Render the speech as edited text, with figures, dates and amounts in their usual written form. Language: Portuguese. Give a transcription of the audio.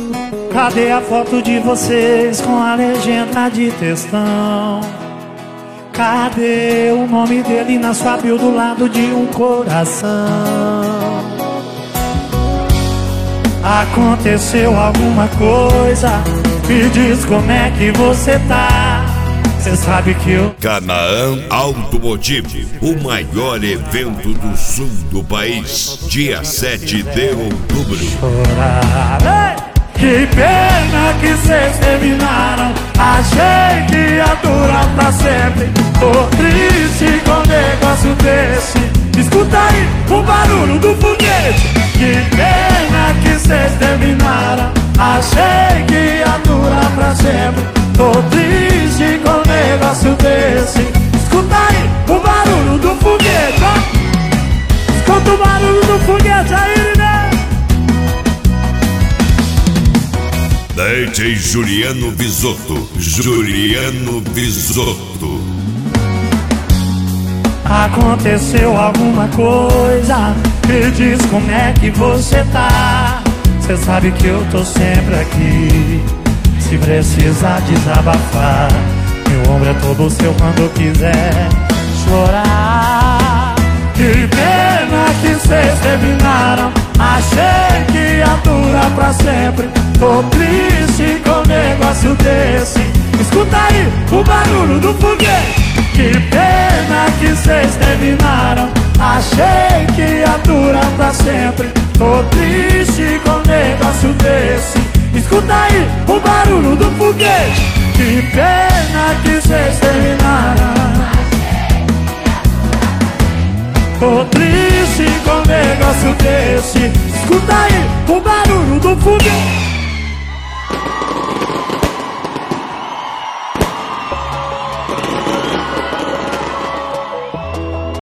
Cadê a foto de vocês com a legenda de textão? Cadê o nome dele na sua bio do lado de um coração? Aconteceu alguma coisa? Me diz como é que você tá. Cê sabe que eu... Canaã Automotivo, o maior evento do sul do país, dia 7 de outubro. Chorar. Que pena que cês terminaram. Achei que ia durar pra sempre. Tô triste com um negócio desse. Escuta aí o barulho do foguete. Que pena que cês terminaram. Achei que ia durar pra sempre. Tô triste com um negócio desse. Escuta aí o barulho do foguete, ó. Escuta o barulho do foguete aí, né? DJ Juliano Bisotto. Juliano Bisotto. Aconteceu alguma coisa? Me diz como é que você tá. Cê sabe que eu tô sempre aqui. Se precisar desabafar, meu ombro é todo seu quando quiser chorar. Que pena que cês terminaram. Achei que ia durar pra sempre. Tô triste com um negócio desse. Escuta aí o barulho do foguete. Que pena que cês terminaram. Achei que ia durar pra sempre. Tô triste com um negócio desse. Escuta aí o barulho do foguete. Que pena que cês terminaram. Tô triste com um negócio desse. Escuta aí o